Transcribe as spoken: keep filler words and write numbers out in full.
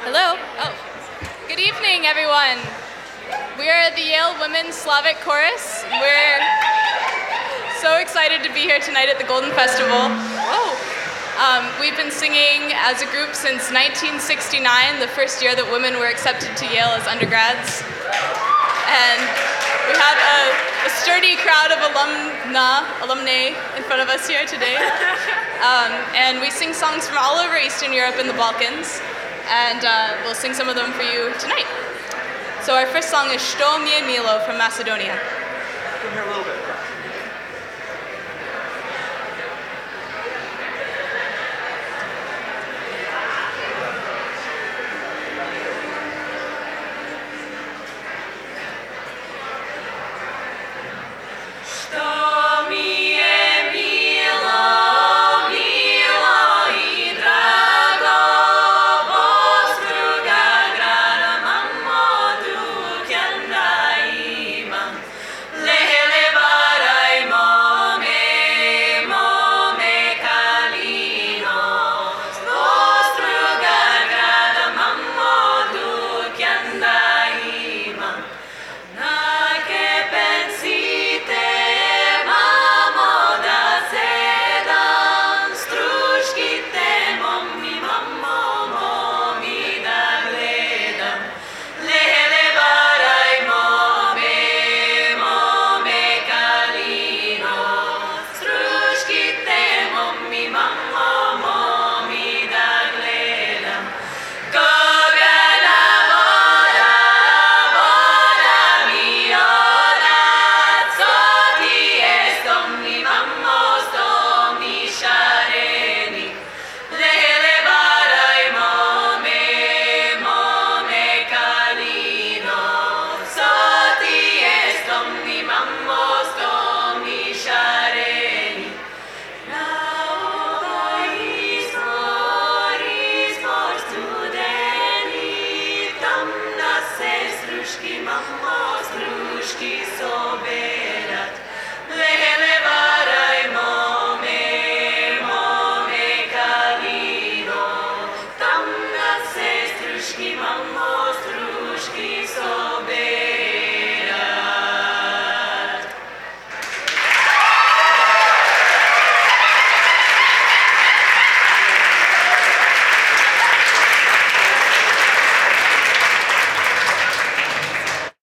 Hello. Oh, good evening, everyone. We are the Yale Women's Slavic Chorus. We're so excited to be here tonight at the Golden Festival. Whoa. Um, we've been singing as a group since nineteen sixty-nine, the first year that women were accepted to Yale as undergrads. And we have a, a sturdy crowd of alumna, alumnae in front of us here today. Um, and we sing songs from all over Eastern Europe and the Balkans. And uh, we'll sing some of them for you tonight. So our first song is Što mi je milo from Macedonia. Come here a little bit.